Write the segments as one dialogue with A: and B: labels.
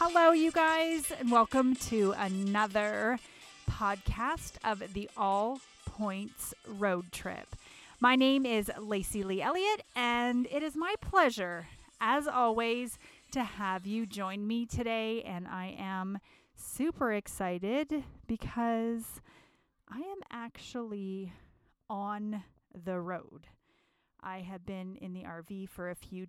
A: Hello, you guys, and welcome to another podcast of the All Points Road Trip. My name is Lacey Lee Elliott, and it is my pleasure, as always, to have you join me today. And I am super excited because I am actually on the road. I have been in the RV for a few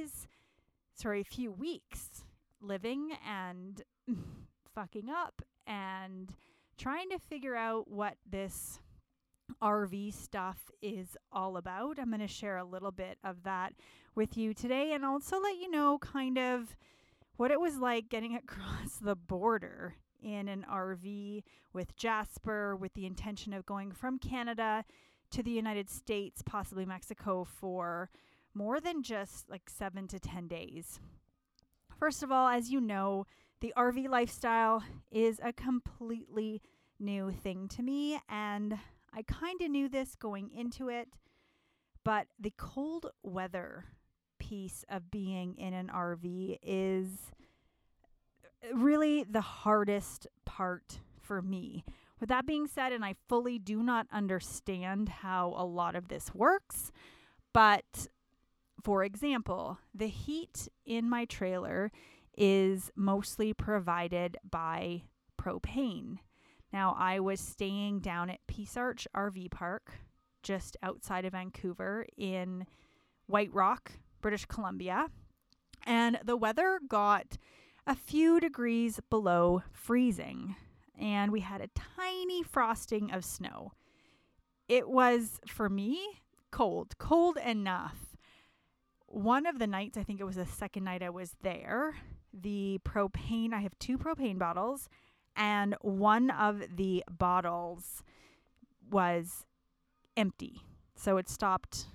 A: weeks, living and fucking up and trying to figure out what this RV stuff is all about. I'm going to share a little bit of that with you today and also let you know kind of what it was like getting across the border in an RV with Jasper with the intention of going from Canada to the United States, possibly Mexico, for more than just like 7 to 10 days. First of all, as you know, the RV lifestyle is a completely new thing to me, and I kind of knew this going into it, but the cold weather piece of being in an RV is really the hardest part for me. With that being said, and I fully do not understand how a lot of this works, but for example, the heat in my trailer is mostly provided by propane. Now, I was staying down at Peace Arch RV Park, just outside of Vancouver in White Rock, British Columbia, and the weather got a few degrees below freezing, and we had a tiny frosting of snow. It was, for me, cold enough. One of the nights, I think it was the second night I was there, the propane, I have 2 propane bottles, and one of the bottles was empty. So it stopped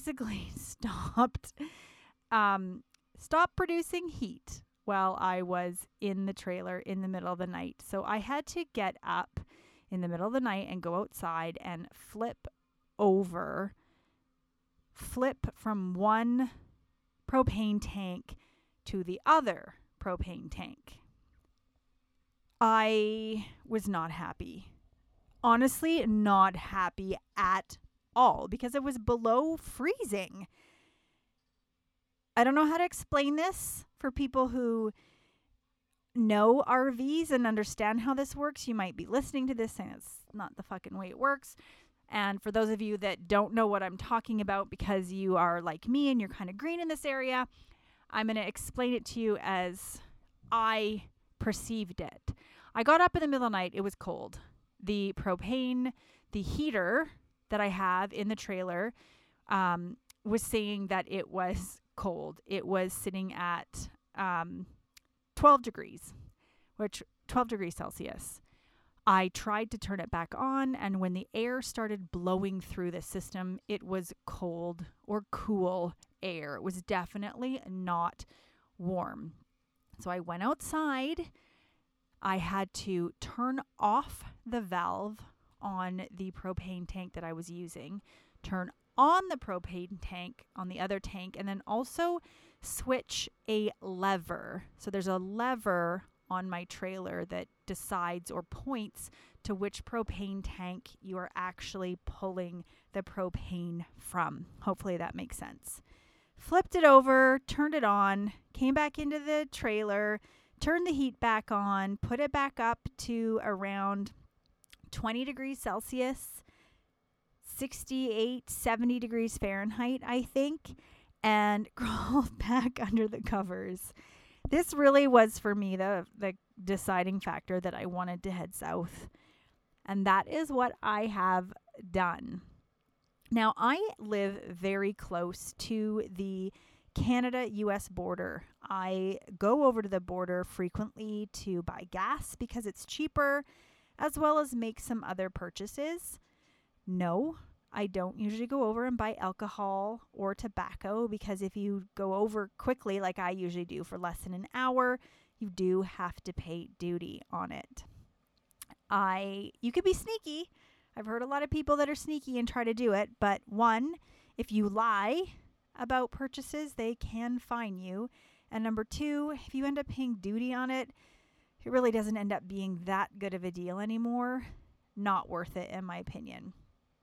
A: producing heat while I was in the trailer in the middle of the night. So I had to get up in the middle of the night and go outside and flip from one propane tank to the other propane tank. I was not happy. Honestly, not happy at all because it was below freezing. I don't know how to explain this for people who know RVs and understand how this works. You might be listening to this saying it's not the fucking way it works. And for those of you that don't know what I'm talking about because you are like me and you're kind of green in this area, I'm going to explain it to you as I perceived it. I got up in the middle of the night. It was cold. The propane, the heater that I have in the trailer was saying that it was cold. It was sitting at 12 degrees Celsius. I tried to turn it back on, and when the air started blowing through the system, it was cold or cool air. It was definitely not warm. So I went outside. I had to turn off the valve on the propane tank that I was using, turn on the propane tank on the other tank, and then also switch a lever. So there's a lever on my trailer that decides or points to which propane tank you are actually pulling the propane from. Hopefully that makes sense. Flipped it over, turned it on, came back into the trailer, turned the heat back on, put it back up to around 20 degrees Celsius, 68, 70 degrees Fahrenheit, I think, and crawled back under the covers. This really was for me the deciding factor that I wanted to head south. And that is what I have done. Now, I live very close to the Canada-US border. I go over to the border frequently to buy gas because it's cheaper, as well as make some other purchases. No, I don't usually go over and buy alcohol or tobacco because if you go over quickly, like I usually do for less than an hour, you do have to pay duty on it. You could be sneaky. I've heard a lot of people that are sneaky and try to do it, but one, if you lie about purchases, they can fine you. And number two, if you end up paying duty on it, it really doesn't end up being that good of a deal anymore. Not worth it, in my opinion.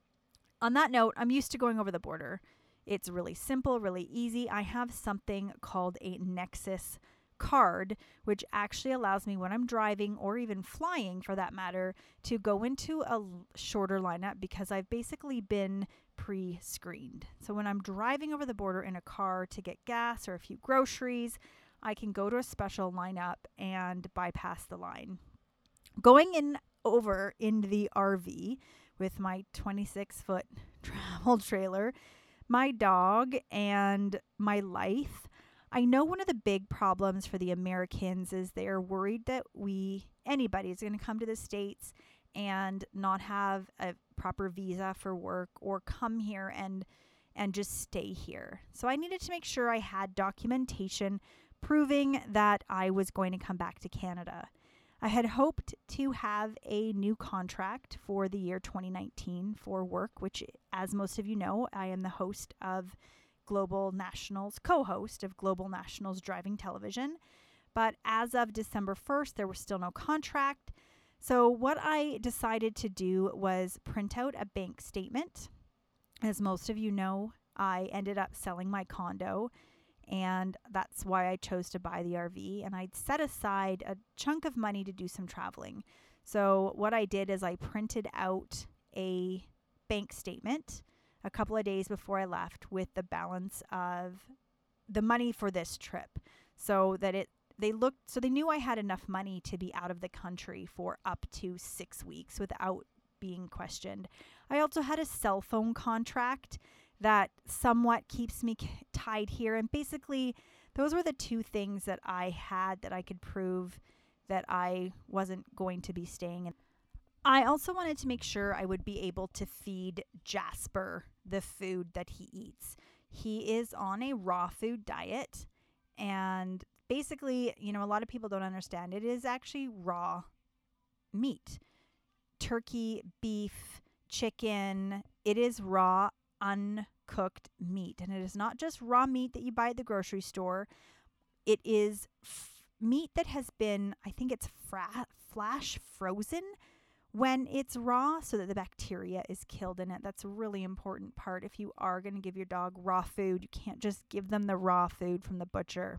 A: On that note, I'm used to going over the border. It's really simple, really easy. I have something called a Nexus card, which actually allows me when I'm driving or even flying for that matter to go into a shorter lineup because I've basically been pre-screened. So when I'm driving over the border in a car to get gas or a few groceries, I can go to a special lineup and bypass the line. Going in over in the RV with my 26-foot travel trailer, my dog, and my life, I know one of the big problems for the Americans is they're worried that anybody is going to come to the States and not have a proper visa for work or come here and just stay here. So I needed to make sure I had documentation proving that I was going to come back to Canada. I had hoped to have a new contract for the year 2019 for work, which, as most of you know, I am the host of Global Nationals, co-host of Global Nationals Driving Television. But as of December 1st, there was still no contract. So what I decided to do was print out a bank statement. As most of you know, I ended up selling my condo, and that's why I chose to buy the RV. And I'd set aside a chunk of money to do some traveling. So what I did is I printed out a bank statement a couple of days before I left with the balance of the money for this trip, so that they knew I had enough money to be out of the country for up to 6 weeks without being questioned. I also had a cell phone contract that somewhat keeps me tied here. And basically, those were the two things that I had that I could prove that I wasn't going to be staying in. I also wanted to make sure I would be able to feed Jasper the food that he eats. He is on a raw food diet. And basically, a lot of people don't understand. It is actually raw meat. Turkey, beef, chicken. It is raw, uncooked meat. And it is not just raw meat that you buy at the grocery store. It is meat that has been, I think it's flash frozen when it's raw so that the bacteria is killed in it. That's a really important part. If you are going to give your dog raw food, you can't just give them the raw food from the butcher.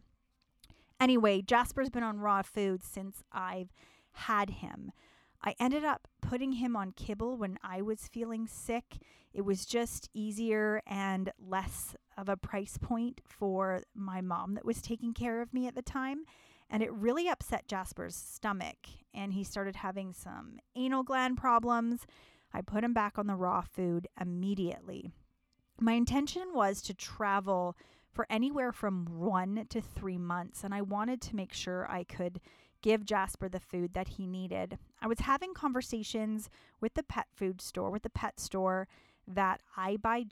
A: Anyway, Jasper's been on raw food since I've had him. I ended up putting him on kibble when I was feeling sick. It was just easier and less of a price point for my mom that was taking care of me at the time. And it really upset Jasper's stomach, and he started having some anal gland problems. I put him back on the raw food immediately. My intention was to travel for anywhere from 1 to 3 months, and I wanted to make sure I could give Jasper the food that he needed. I was having conversations with the pet store that I buy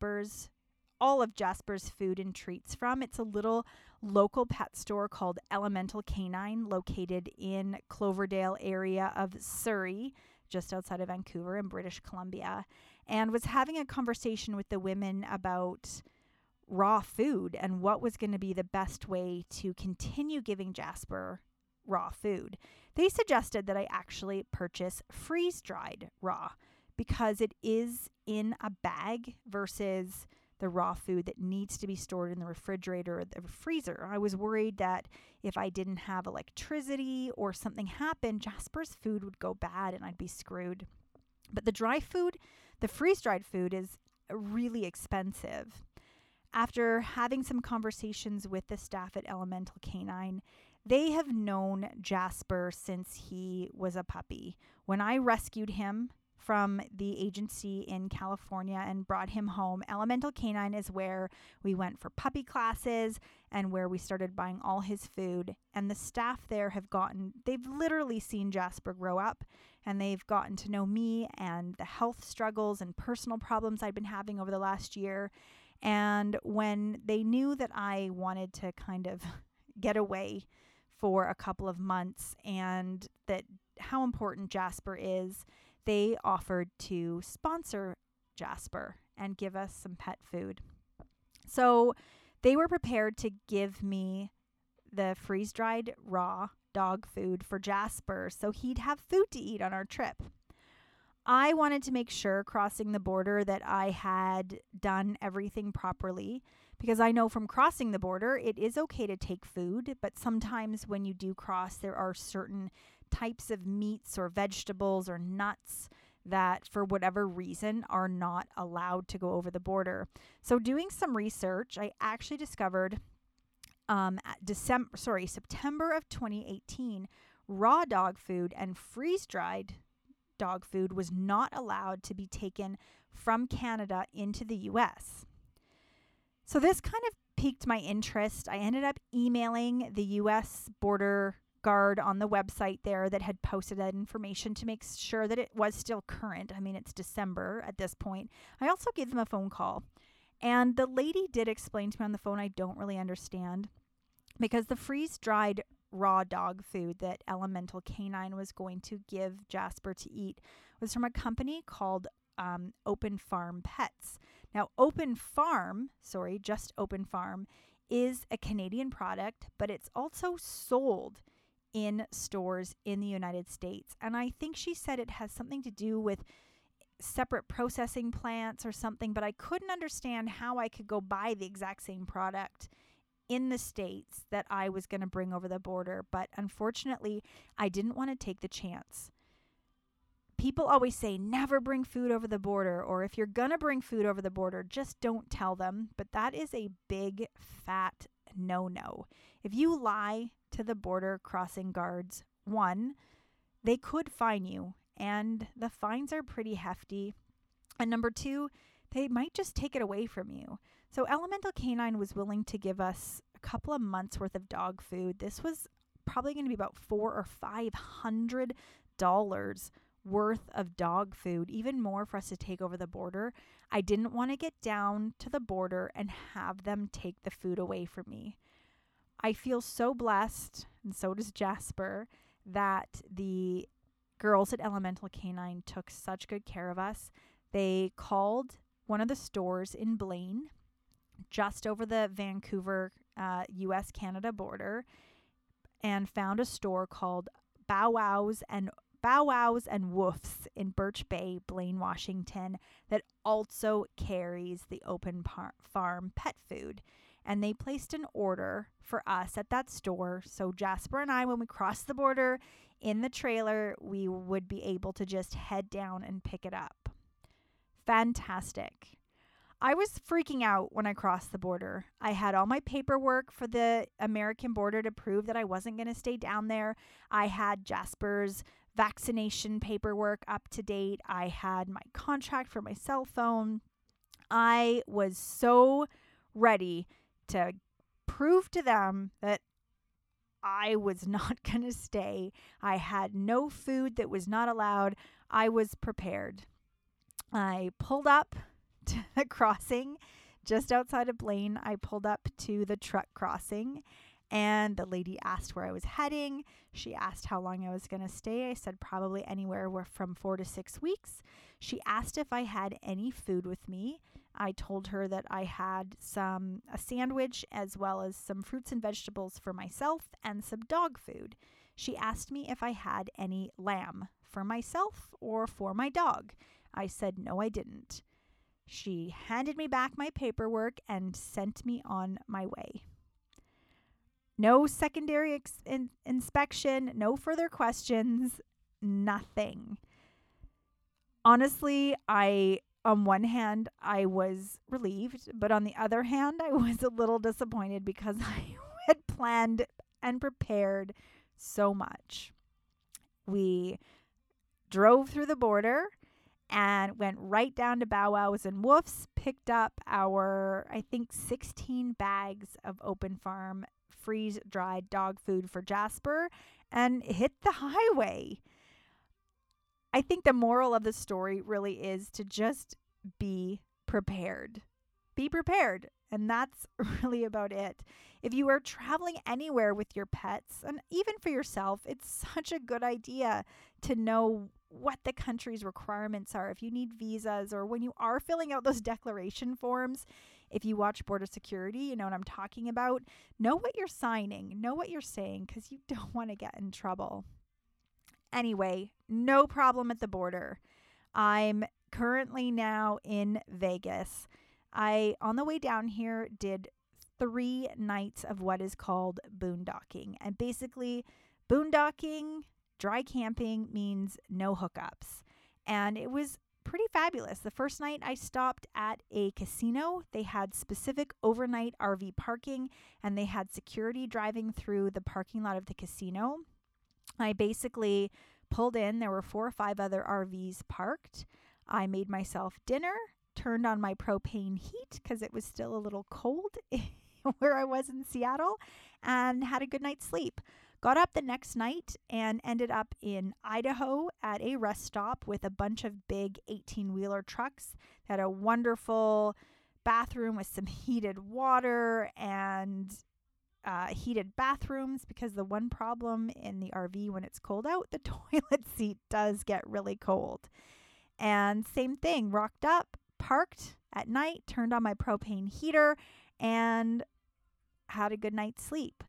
A: all of Jasper's food and treats from. It's a little local pet store called Elemental Canine, located in Cloverdale area of Surrey, just outside of Vancouver in British Columbia, and was having a conversation with the women about raw food and what was going to be the best way to continue giving Jasper raw food. They suggested that I actually purchase freeze-dried raw because it is in a bag versus the raw food that needs to be stored in the refrigerator or the freezer. I was worried that if I didn't have electricity or something happened, Jasper's food would go bad and I'd be screwed. But the freeze-dried food is really expensive. After having some conversations with the staff at Elemental Canine, they have known Jasper since he was a puppy. When I rescued him from the agency in California and brought him home, Elemental Canine is where we went for puppy classes and where we started buying all his food. And the staff there they've literally seen Jasper grow up, and they've gotten to know me and the health struggles and personal problems I'd been having over the last year. And when they knew that I wanted to kind of get away for a couple of months and that how important Jasper is, they offered to sponsor Jasper and give us some pet food. So they were prepared to give me the freeze-dried raw dog food for Jasper so he'd have food to eat on our trip. I wanted to make sure crossing the border that I had done everything properly, because I know from crossing the border, it is okay to take food, but sometimes when you do cross, there are certain types of meats or vegetables or nuts that for whatever reason are not allowed to go over the border. So doing some research, I actually discovered September of 2018, raw dog food and freeze-dried dog food was not allowed to be taken from Canada into the US. So this kind of piqued my interest. I ended up emailing the US border guard on the website there that had posted that information to make sure that it was still current. I mean, it's December at this point. I also gave them a phone call. And the lady did explain to me on the phone, I don't really understand, because the freeze-dried raw dog food that Elemental Canine was going to give Jasper to eat was from a company called Open Farm Pets. Now, Open Farm is a Canadian product, but it's also sold in stores in the United States. And I think she said it has something to do with separate processing plants or something, but I couldn't understand how I could go buy the exact same product in the States that I was going to bring over the border. But unfortunately, I didn't want to take the chance. People always say, never bring food over the border, or if you're going to bring food over the border, just don't tell them. But that is a big, fat no-no. If you lie to the border crossing guards, one, they could fine you, and the fines are pretty hefty. And number two, they might just take it away from you. So Elemental Canine was willing to give us a couple of months worth of dog food. This was probably going to be about $400 or $500 worth of dog food, even more for us to take over the border. I didn't want to get down to the border and have them take the food away from me. I feel so blessed, and so does Jasper, that the girls at Elemental Canine took such good care of us. They called one of the stores in Blaine, just over the Vancouver, US-Canada border, and found a store called Bow Wows and Woofs in Birch Bay, Blaine, Washington, that also carries the Open Farm pet food. And they placed an order for us at that store. So Jasper and I, when we crossed the border in the trailer, we would be able to just head down and pick it up. Fantastic. I was freaking out when I crossed the border. I had all my paperwork for the American border to prove that I wasn't going to stay down there. I had Jasper's vaccination paperwork up to date. I had my contract for my cell phone. I was so ready to prove to them that I was not going to stay. I had no food that was not allowed. I was prepared. I pulled up to the crossing just outside of Blaine. I pulled up to the truck crossing, and the lady asked where I was heading. She asked how long I was going to stay. I said probably anywhere from 4 to 6 weeks. She asked if I had any food with me. I told her that I had a sandwich as well as some fruits and vegetables for myself and some dog food. She asked me if I had any lamb for myself or for my dog. I said no, I didn't. She handed me back my paperwork and sent me on my way. No secondary inspection, no further questions, nothing. Honestly, on one hand, I was relieved, but on the other hand, I was a little disappointed because I had planned and prepared so much. We drove through the border and went right down to Bow Wows and Woofs, picked up our, 16 bags of Open Farm freeze-dried dog food for Jasper, and hit the highway. I think the moral of the story really is to just be prepared. Be prepared. And that's really about it. If you are traveling anywhere with your pets, and even for yourself, it's such a good idea to know what the country's requirements are, if you need visas, or when you are filling out those declaration forms, if you watch Border Security, you know what I'm talking about. Know what you're signing, know what you're saying, because you don't want to get in trouble. Anyway, no problem at the border. I'm currently now in Vegas. I, on the way down here, did 3 nights of what is called boondocking. And basically, boondocking, dry camping, means no hookups. And it was pretty fabulous. The first night I stopped at a casino. They had specific overnight RV parking, and they had security driving through the parking lot of the casino. I basically pulled in. There were 4 or 5 other RVs parked. I made myself dinner, turned on my propane heat because it was still a little cold where I was in Seattle, and had a good night's sleep. Got up the next night and ended up in Idaho at a rest stop with a bunch of big 18-wheeler trucks. Had a wonderful bathroom with some heated water and heated bathrooms, because the one problem in the RV when it's cold out, the toilet seat does get really cold. And same thing, rocked up, parked at night, turned on my propane heater, and had a good night's sleep.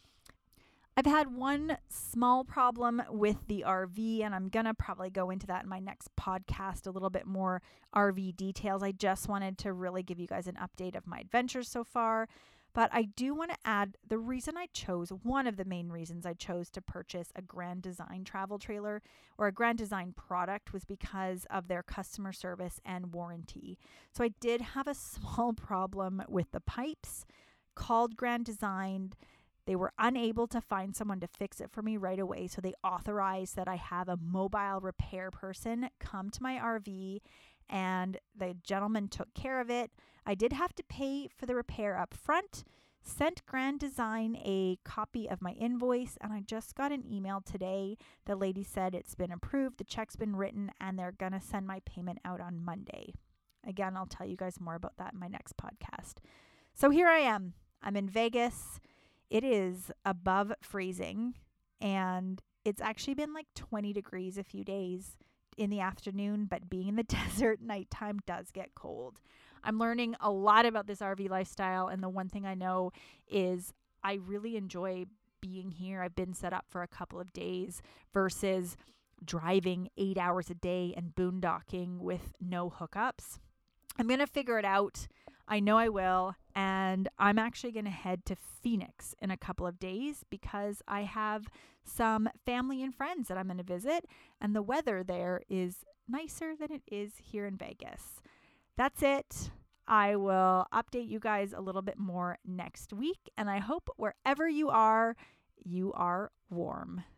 A: I've had one small problem with the RV, and I'm going to probably go into that in my next podcast, a little bit more RV details. I just wanted to really give you guys an update of my adventures so far. But I do want to add the reason I chose, one of the main reasons I chose to purchase a Grand Design travel trailer or a Grand Design product was because of their customer service and warranty. So I did have a small problem with the pipes. Called Grand Design. They were unable to find someone to fix it for me right away. So they authorized that I have a mobile repair person come to my RV, and the gentleman took care of it. I did have to pay for the repair up front, sent Grand Design a copy of my invoice, and I just got an email today. The lady said it's been approved, the check's been written, and they're going to send my payment out on Monday. Again, I'll tell you guys more about that in my next podcast. So here I am. I'm in Vegas. It is above freezing, and it's actually been like 20 degrees a few days in the afternoon, but being in the desert, nighttime does get cold. I'm learning a lot about this RV lifestyle, and the one thing I know is I really enjoy being here. I've been set up for a couple of days versus driving 8 hours a day and boondocking with no hookups. I'm going to figure it out. I know I will, and I'm actually going to head to Phoenix in a couple of days because I have some family and friends that I'm going to visit, and the weather there is nicer than it is here in Vegas. That's it. I will update you guys a little bit more next week, and I hope wherever you are warm.